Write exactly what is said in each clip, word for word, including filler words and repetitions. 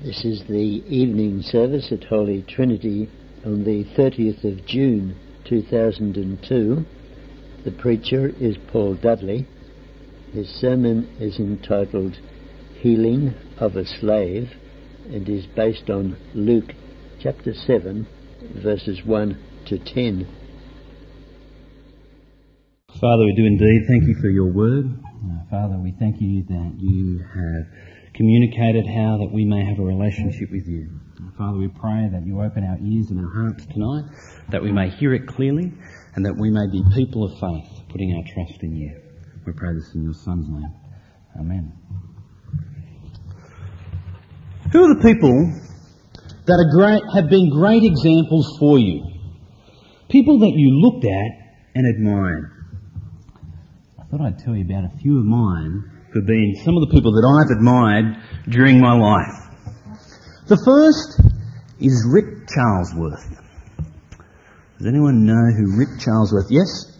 This is the evening service at Holy Trinity on the thirtieth of June two thousand two. The preacher is Paul Dudley. His sermon is entitled Healing of a Slave and is based on Luke chapter seven verses one to ten. Father, we do indeed thank you for your word. Uh, Father, we thank you that you have communicated how that we may have a relationship with you. Uh, Father, we pray that you open our ears and our hearts tonight, that we may hear it clearly, and that we may be people of faith, putting our trust in you. We pray this in your Son's name. Amen. Who are the people that are great, have been great examples for you? People that you looked at and admired. I thought I'd tell you about a few of mine who have been some of the people that I've admired during my life. The first is Rick Charlesworth. Does anyone know who Rick Charlesworth? Yes?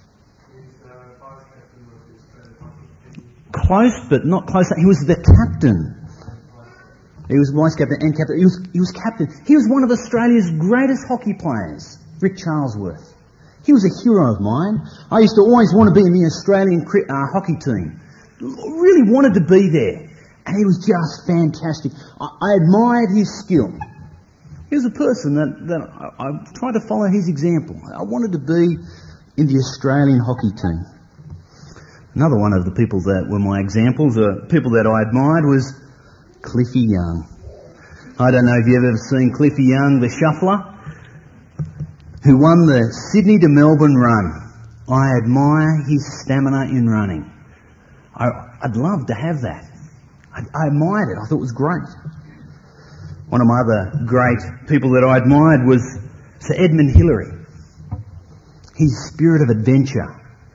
Close, but not close. He was the captain. He was vice captain and captain. He was, he was captain. He was one of Australia's greatest hockey players, Rick Charlesworth. He was a hero of mine. I used to always want to be in the Australian uh, hockey team. Really wanted to be there. And he was just fantastic. I, I admired his skill. He was a person that, that I, I tried to follow his example. I wanted to be in the Australian hockey team. Another one of the people that were my examples, uh, people that I admired, was Cliffy Young. I don't know if you've ever seen Cliffy Young, the shuffler, who won the Sydney to Melbourne run. I admire his stamina in running. I, I'd love to have that. I, I admired it. I thought it was great. One of my other great people that I admired was Sir Edmund Hillary. His spirit of adventure.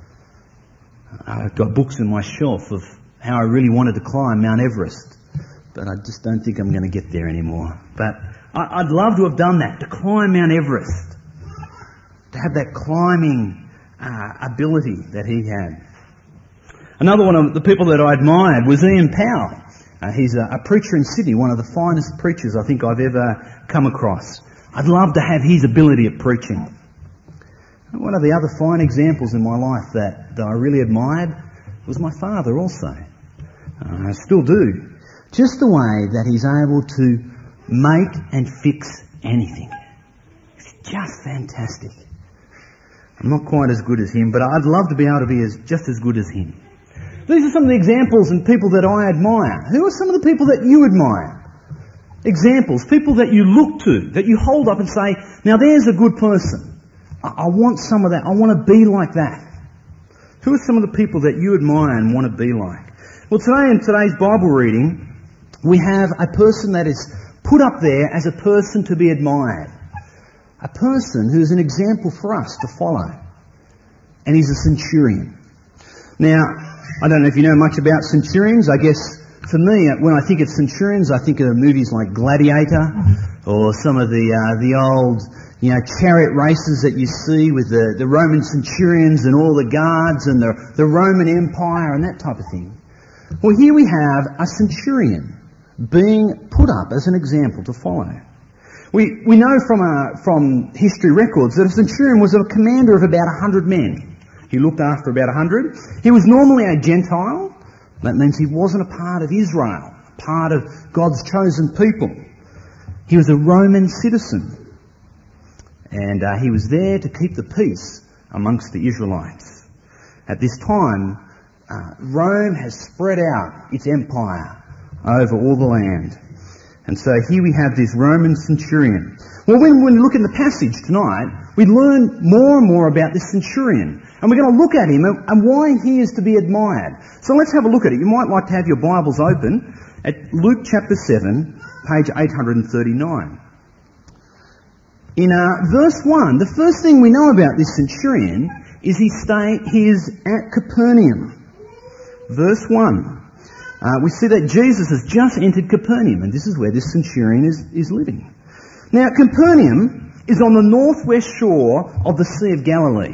I've got books on my shelf of how I really wanted to climb Mount Everest, but I just don't think I'm going to get there anymore. But I, I'd love to have done that, to climb Mount Everest, to have that climbing uh, ability that he had. Another one of the people that I admired was Ian Powell. Uh, he's a, a preacher in Sydney, one of the finest preachers I think I've ever come across. I'd love to have his ability at preaching. One of the other fine examples in my life that, that I really admired was my father also. Uh, I still do. Just the way that he's able to make and fix anything. It's just fantastic. I'm not quite as good as him, but I'd love to be able to be as, just as good as him. These are some of the examples and people that I admire. Who are some of the people that you admire? Examples, people that you look to, that you hold up and say, now there's a good person. I, I want some of that. I want to be like that. Who are some of the people that you admire and want to be like? Well, today in today's Bible reading, we have a person that is put up there as a person to be admired. A person who is an example for us to follow. And he's a centurion. Now, I don't know if you know much about centurions. I guess for me, when I think of centurions, I think of movies like Gladiator or some of the uh, the old, you know, chariot races that you see with the, the Roman centurions and all the guards and the, the Roman Empire and that type of thing. Well, here we have a centurion being put up as an example to follow. We we know from uh, from history records that a centurion was a commander of about a hundred men. He looked after about a hundred. He was normally a Gentile. That means he wasn't a part of Israel, a part of God's chosen people. He was a Roman citizen. And uh, he was there to keep the peace amongst the Israelites. At this time, uh, Rome has spread out its empire over all the land. And so here we have this Roman centurion. Well, when we look in the passage tonight, we learn more and more about this centurion. And we're going to look at him and why he is to be admired. So let's have a look at it. You might like to have your Bibles open at Luke chapter seven, page eight hundred thirty-nine. In uh, verse one, the first thing we know about this centurion is he, stay, he is at Capernaum. Verse one. Uh, we see that Jesus has just entered Capernaum, and this is where this centurion is, is living. Now, Capernaum is on the northwest shore of the Sea of Galilee.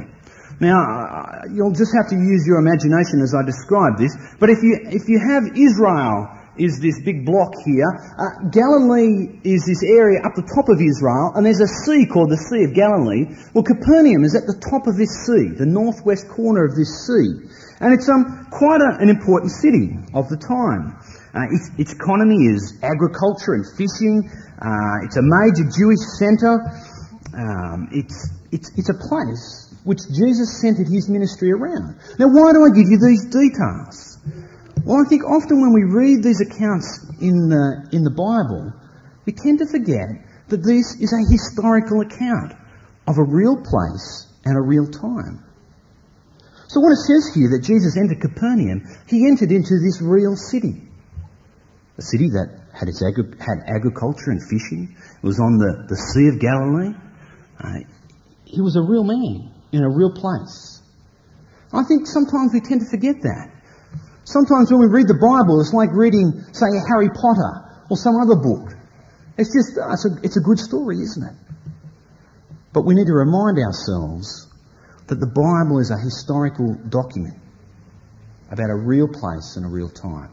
Now, you'll just have to use your imagination as I describe this, but if you if you have Israel is this big block here. Uh, Galilee is this area up the top of Israel, and there's a sea called the Sea of Galilee. Well, Capernaum is at the top of this sea, the northwest corner of this sea. And it's um, quite a, an important city of the time. Uh, its, its economy is agriculture and fishing. Uh, it's a major Jewish centre. Um, it's, it's, it's a place which Jesus centred his ministry around. Now, why do I give you these details? Well, I think often when we read these accounts in the, in the Bible, we tend to forget that this is a historical account of a real place and a real time. So what it says here that Jesus entered Capernaum, he entered into this real city. A city that had its agri- had agriculture and fishing. It was on the, the Sea of Galilee. Uh, he was a real man in a real place. I think sometimes we tend to forget that. Sometimes when we read the Bible, it's like reading, say, Harry Potter or some other book. It's just, uh, it's, a, it's a good story, isn't it? But we need to remind ourselves that the Bible is a historical document about a real place and a real time.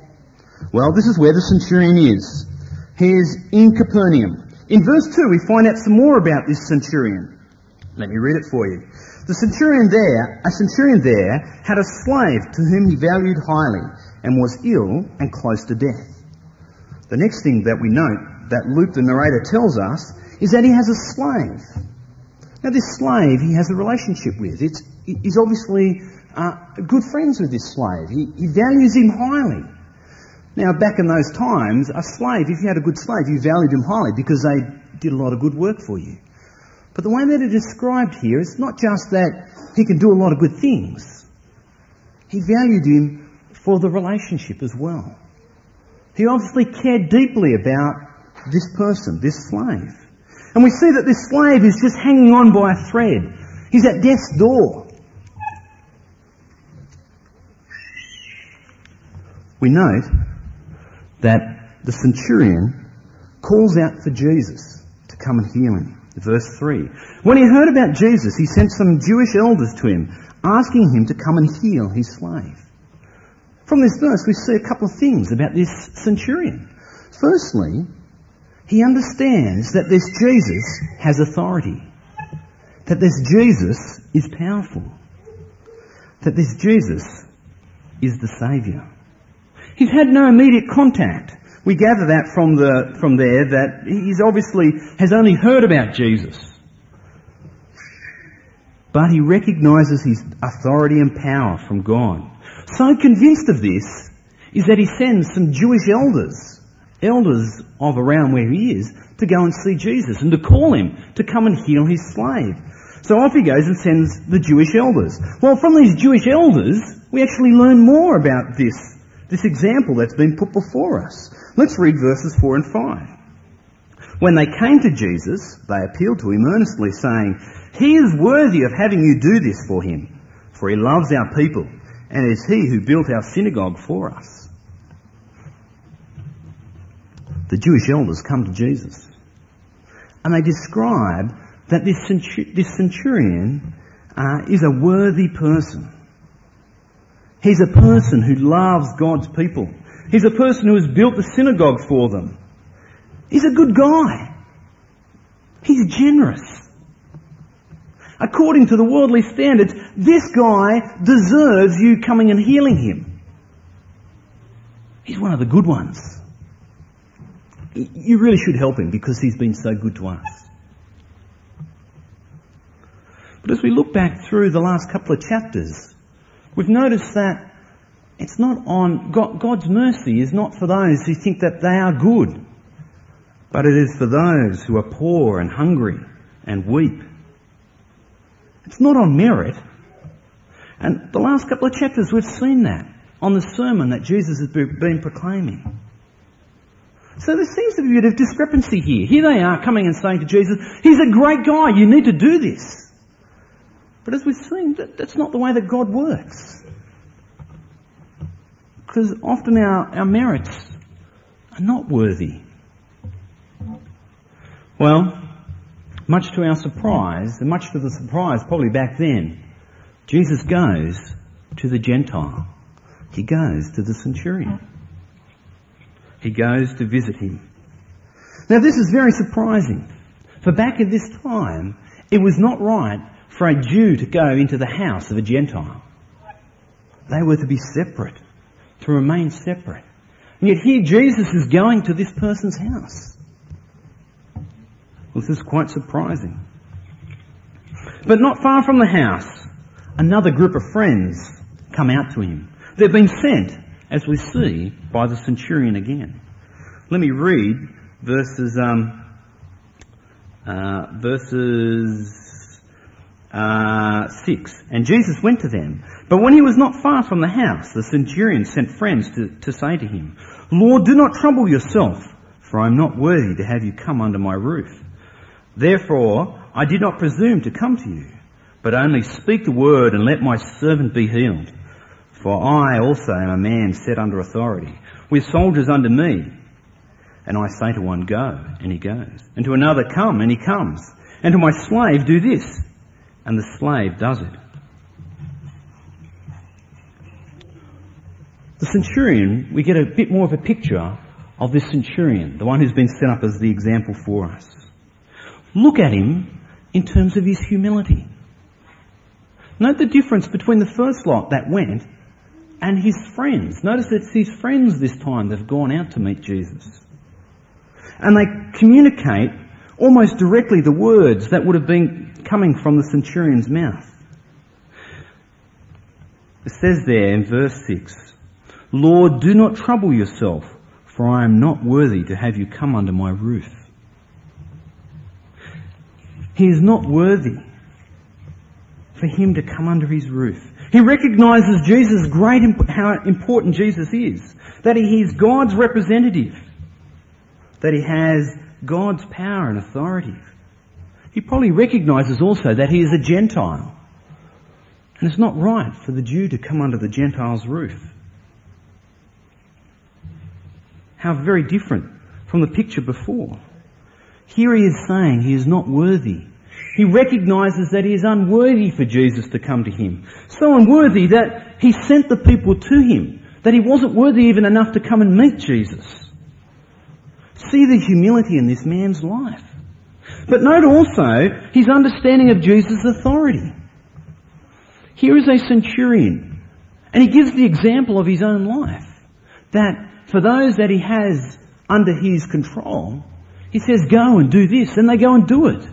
Well, this is where the centurion is. He is in Capernaum. In verse two, we find out some more about this centurion. Let me read it for you. The centurion there, a centurion there, had a slave to whom he valued highly and was ill and close to death. The next thing that we note that Luke the narrator tells us is that he has a slave. Now this slave he has a relationship with. It's, he's obviously uh, good friends with this slave. He, he values him highly. Now back in those times, a slave, if you had a good slave, you valued him highly because they did a lot of good work for you. But the way that it's described here is not just that he can do a lot of good things. He valued him for the relationship as well. He obviously cared deeply about this person, this slave. And we see that this slave is just hanging on by a thread. He's at death's door. We note that the centurion calls out for Jesus to come and heal him. Verse three. When he heard about Jesus, he sent some Jewish elders to him, asking him to come and heal his slave. From this verse, we see a couple of things about this centurion. Firstly, he understands that this Jesus has authority, that this Jesus is powerful, that this Jesus is the Saviour. He's had no immediate contact. We gather that from the from there that he's obviously has only heard about Jesus. But he recognises his authority and power from God. So convinced of this is that he sends some Jewish elders, elders of around where he is, to go and see Jesus and to call him to come and heal his slave. So off he goes and sends the Jewish elders. Well, from these Jewish elders, we actually learn more about this, this example that's been put before us. Let's read verses four and five. When they came to Jesus, they appealed to him earnestly, saying, "He is worthy of having you do this for him, for he loves our people, and it is he who built our synagogue for us." The Jewish elders come to Jesus, and they describe that this, centur- this centurion uh, is a worthy person. He's a person who loves God's people. He's a person who has built the synagogue for them. He's a good guy. He's generous. According to the worldly standards, this guy deserves you coming and healing him. He's one of the good ones. You really should help him because he's been so good to us. But as we look back through the last couple of chapters, we've noticed that it's not on, God, God's mercy is not for those who think that they are good, but it is for those who are poor and hungry and weep. It's not on merit. And the last couple of chapters we've seen that on the sermon that Jesus has been proclaiming. So there seems to be a bit of discrepancy here. Here they are coming and saying to Jesus, "He's a great guy, you need to do this." But as we've seen, that, that's not the way that God works. Because often our, our merits are not worthy. Well, much to our surprise, and much to the surprise probably back then, Jesus goes to the Gentile. He goes to the centurion. he goes to visit him. Now this is very surprising, for back at this time, it was not right for a Jew to go into the house of a Gentile. They were to be separate, to remain separate. And yet here Jesus is going to this person's house. Well, this is quite surprising. But not far from the house, another group of friends come out to him. They've been sent, as we see, by the centurion again. Let me read verses um, uh, verses uh, six. And Jesus went to them. But when he was not far from the house, the centurion sent friends to, to say to him, Lord, do not trouble yourself, for I am not worthy to have you come under my roof. Therefore, I did not presume to come to you, but only speak the word and let my servant be healed. For I also am a man set under authority, with soldiers under me. And I say to one, go, and he goes. And to another, come, and he comes. And to my slave, do this. And the slave does it. The centurion, we get a bit more of a picture of this centurion, the one who's been set up as the example for us. Look at him in terms of his humility. Note the difference between the first lot that went and his friends. Notice it's his friends this time that have gone out to meet Jesus. And they communicate almost directly the words that would have been coming from the centurion's mouth. It says there in verse six, Lord, do not trouble yourself, for I am not worthy to have you come under my roof. He is not worthy for him to come under his roof. He recognises Jesus' great, how important Jesus is, that he is God's representative, that he has God's power and authority. He probably recognises also that he is a Gentile, and it's not right for the Jew to come under the Gentile's roof. How very different from the picture before. Here he is saying he is not worthy. He recognises that he is unworthy for Jesus to come to him. So unworthy that he sent the people to him, that he wasn't worthy even enough to come and meet Jesus. See the humility in this man's life. But note also his understanding of Jesus' authority. Here is a centurion, and he gives the example of his own life, that for those that he has under his control, he says, go and do this, and they go and do it.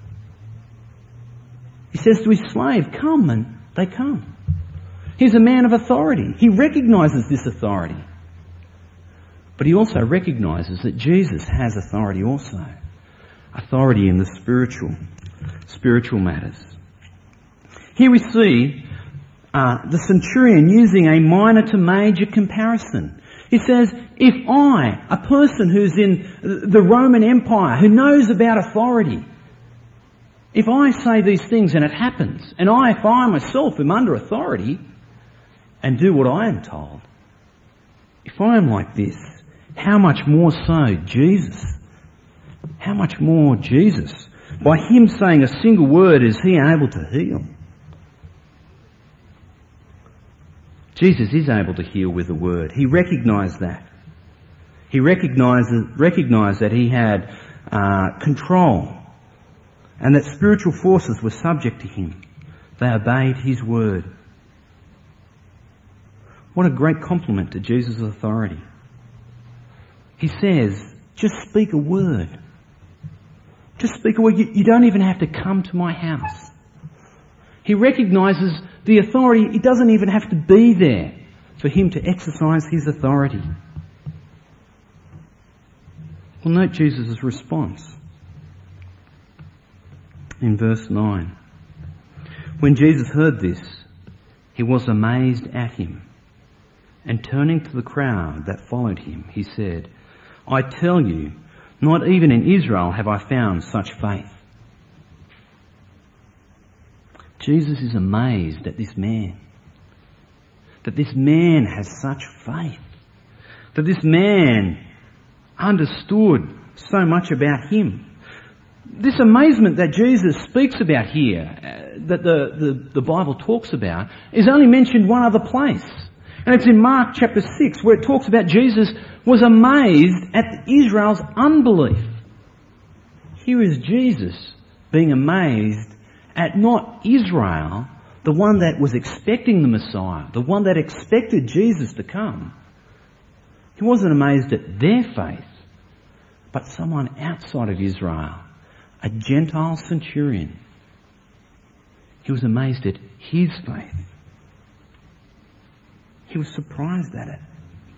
He says to his slave, come, and they come. He's a man of authority. He recognises this authority. But he also recognises that Jesus has authority also. Authority in the spiritual, spiritual matters. Here we see uh, the centurion using a minor to major comparison. He says, if I, a person who's in the Roman Empire, who knows about authority, if I say these things and it happens, and I, if I myself am under authority and do what I am told, if I am like this, how much more so Jesus? How much more Jesus? By him saying a single word is he able to heal. Jesus is able to heal with a word. He recognised that. He recognised, recognised that he had uh, control and that spiritual forces were subject to him. They obeyed his word. What a great compliment to Jesus' authority. He says, just speak a word. Just speak a word. You, you don't even have to come to my house. He recognises the authority. He doesn't even have to be there for him to exercise his authority. Well, note Jesus' response in verse nine. When Jesus heard this, he was amazed at him, and turning to the crowd that followed him, he said, I tell you, not even in Israel have I found such faith. Jesus is amazed at this man. That this man has such faith. That this man understood so much about him. This amazement that Jesus speaks about here, uh, that the, the, the Bible talks about, is only mentioned one other place. And it's in Mark chapter six, where it talks about Jesus was amazed at Israel's unbelief. Here is Jesus being amazed at not Israel, the one that was expecting the Messiah, the one that expected Jesus to come. He wasn't amazed at their faith, but someone outside of Israel, a Gentile centurion. He was amazed at his faith. He was surprised at it.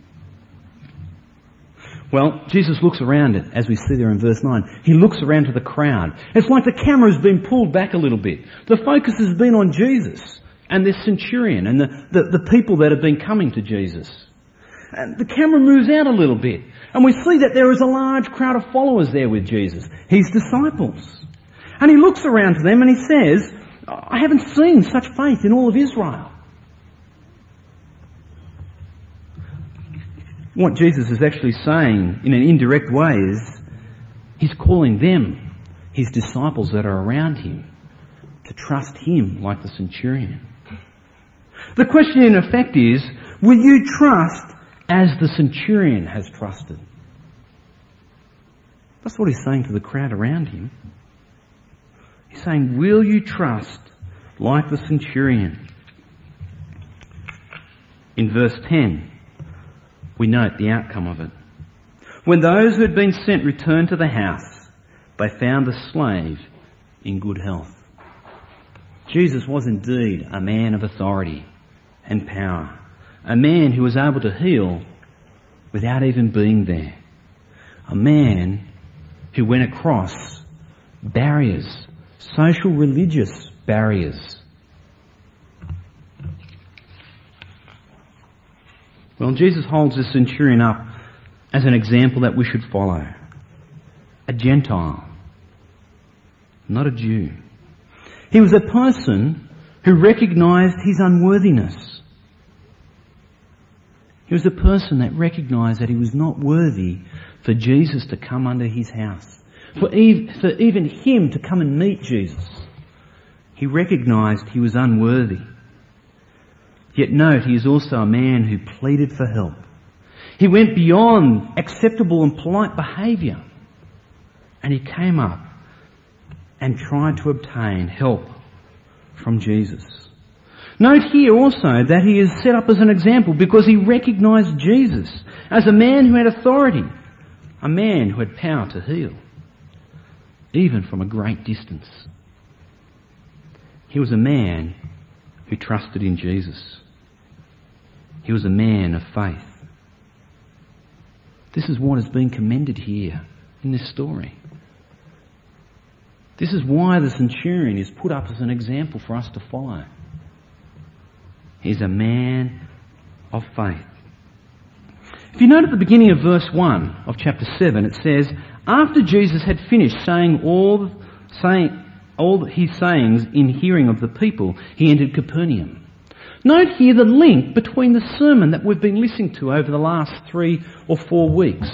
Well, Jesus looks around it, as we see there in verse nine. He looks around to the crowd. It's like the camera has been pulled back a little bit. The focus has been on Jesus and this centurion and the, the, the people that have been coming to Jesus. And the camera moves out a little bit. And we see that there is a large crowd of followers there with Jesus, his disciples. And he looks around to them and he says, I haven't seen such faith in all of Israel. What Jesus is actually saying in an indirect way is he's calling them, his disciples that are around him, to trust him like the centurion. The question in effect is, will you trust as the centurion has trusted? That's what he's saying to the crowd around him. He's saying, will you trust like the centurion? In verse ten, we note the outcome of it. When those who had been sent returned to the house, they found the slave in good health. Jesus was indeed a man of authority and power, a man who was able to heal without even being there, a man who went across barriers, social religious barriers. Well, Jesus holds the centurion up as an example that we should follow. A Gentile, not a Jew. He was a person who recognised his unworthiness. He was a person that recognised that he was not worthy for Jesus to come under his house, for even him to come and meet Jesus. He recognised he was unworthy. Yet note, he is also a man who pleaded for help. He went beyond acceptable and polite behaviour, and he came up and tried to obtain help from Jesus. Note here also that he is set up as an example because he recognised Jesus as a man who had authority, a man who had power to heal, even from a great distance. He was a man who trusted in Jesus. He was a man of faith. This is what is being commended here in this story. This is why the centurion is put up as an example for us to follow. He's a man of faith. If you note at the beginning of verse one of chapter seven, it says, after Jesus had finished saying all, saying, all his sayings in hearing of the people, he entered Capernaum. Note here the link between the sermon that we've been listening to over the last three or four weeks.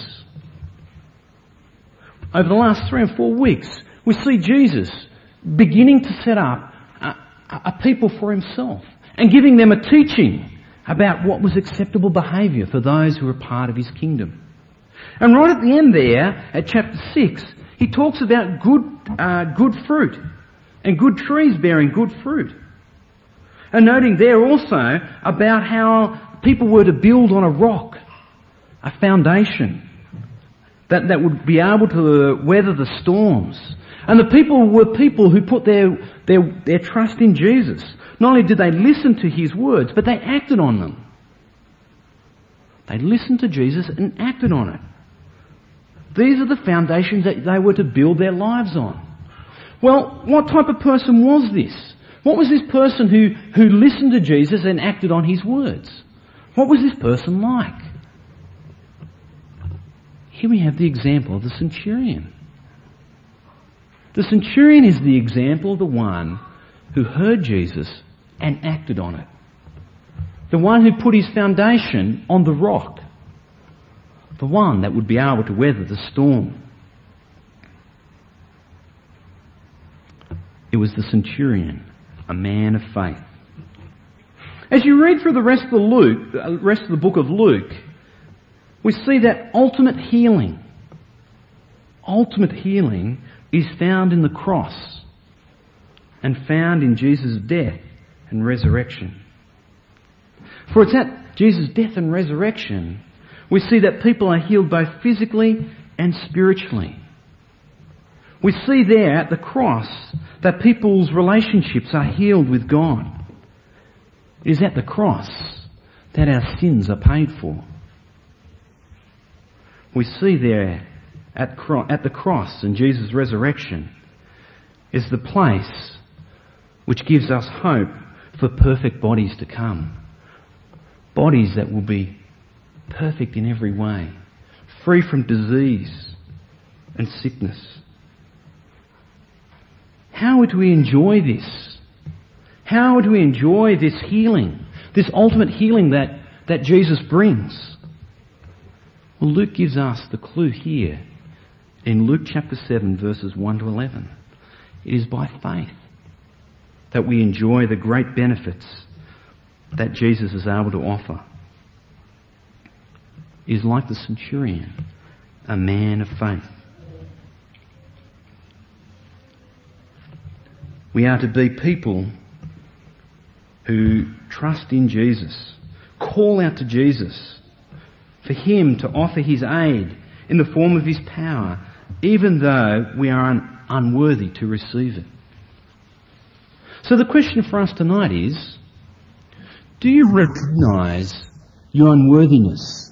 Over the last three or four weeks, we see Jesus beginning to set up a, a people for himself and giving them a teaching about what was acceptable behaviour for those who were part of his kingdom. And right at the end there, at chapter six, he talks about good, uh, good fruit and good trees bearing good fruit. And noting there also about how people were to build on a rock, a foundation that, that would be able to weather the storms. And the people were people who put their, their, their trust in Jesus. Not only did they listen to his words, but they acted on them. They listened to Jesus and acted on it. These are the foundations that they were to build their lives on. Well, what type of person was this? What was this person who, who listened to Jesus and acted on his words? What was this person like? Here we have the example of the centurion. The centurion is the example of the one who heard Jesus and acted on it. The one who put his foundation on the rock. The one that would be able to weather the storm. It was the centurion, a man of faith. As you read through the rest of the Luke, the rest of the book of Luke, We see that ultimate healing, ultimate healing is found in the cross and found in Jesus' death and resurrection. For it's at Jesus' death and resurrection we see that people are healed both physically and spiritually. We see there at the cross that people's relationships are healed with God. It is at the cross that our sins are paid for. We see there at, cro- at the cross and Jesus' resurrection is the place which gives us hope for perfect bodies to come. Bodies that will be perfect in every way, free from disease and sickness. How would we enjoy this? How would we enjoy this healing, this ultimate healing that, that Jesus brings? Well, Luke gives us the clue here in Luke chapter seven, verses one to eleven. It is by faith that we enjoy the great benefits that Jesus is able to offer. He is like the centurion, a man of faith. We are to be people who trust in Jesus, call out to Jesus for Him to offer His aid in the form of His power, even though we are un- unworthy to receive it. So the question for us tonight is, do you recognise your unworthiness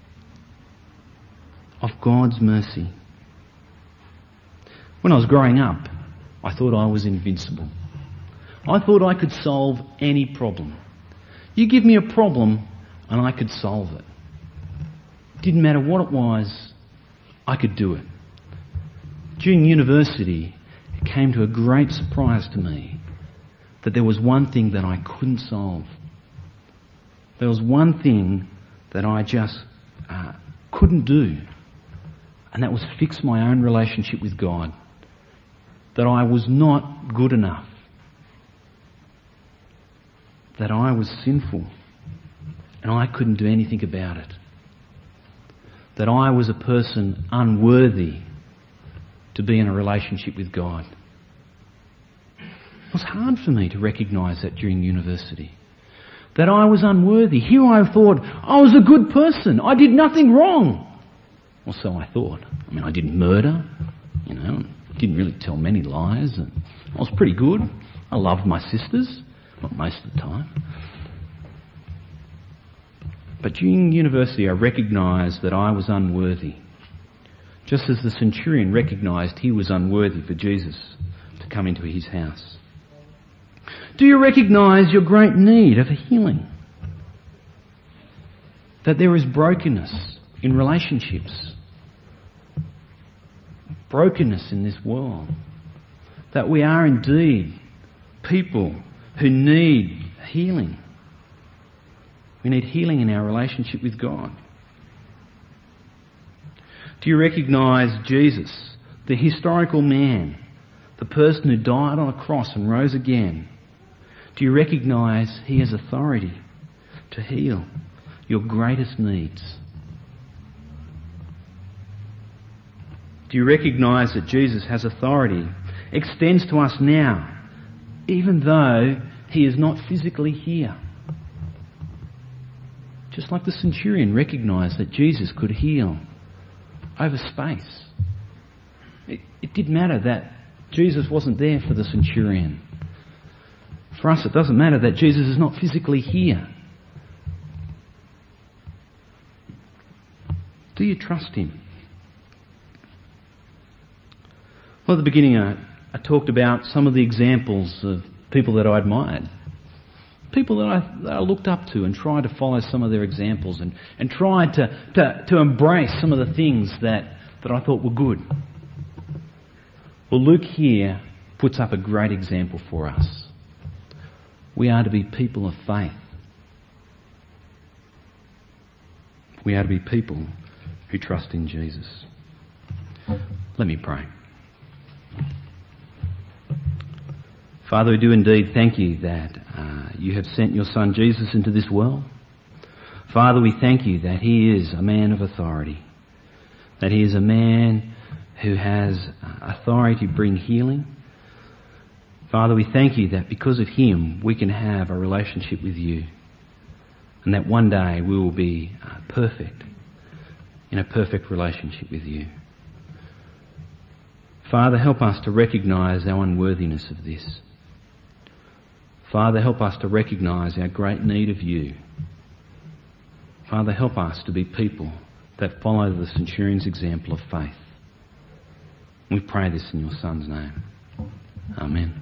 of God's mercy? When I was growing up, I thought I was invincible. I thought I could solve any problem. You give me a problem and I could solve it. Didn't matter what it was, I could do it. During university, it came to a great surprise to me that there was one thing that I couldn't solve. There was one thing that I just uh, couldn't do, and that was fix my own relationship with God. That I was not good enough. That I was sinful, and I couldn't do anything about it. That I was a person unworthy to be in a relationship with God. It was hard for me to recognise that during university. That I was unworthy. Here I thought I was a good person. I did nothing wrong. Or so I thought. I mean, I didn't murder, you know, didn't really tell many lies. And I was pretty good. I loved my sisters, not most of the time. But during university I recognised that I was unworthy. Just as the centurion recognised he was unworthy for Jesus to come into his house. Do you recognise your great need of a healing? That there is brokenness in relationships. Brokenness in this world. That we are indeed people who need healing. We need healing in our relationship with God. Do you recognise Jesus, the historical man, the person who died on a cross and rose again? Do you recognise he has authority to heal your greatest needs? Do you recognise that Jesus has authority, extends to us now, even though he is not physically here? Just like the centurion recognised that Jesus could heal over space. It, it didn't matter that Jesus wasn't there for the centurion. For us, it doesn't matter that Jesus is not physically here. Do you trust him? Well, at the beginning, I, I talked about some of the examples of people that I admired. People that I, that I looked up to and tried to follow some of their examples and, and tried to, to, to embrace some of the things that, that I thought were good. Well, Luke here puts up a great example for us. We are to be people of faith. We are to be people who trust in Jesus. Let me pray. Father, we do indeed thank you that uh, you have sent your Son Jesus into this world. Father, we thank you that he is a man of authority, that he is a man who has authority to bring healing. Father, we thank you that because of him we can have a relationship with you, and that one day we will be uh, perfect, in a perfect relationship with you. Father, help us to recognise our unworthiness of this. Father, help us to recognise our great need of you. Father, help us to be people that follow the centurion's example of faith. We pray this in your Son's name. Amen.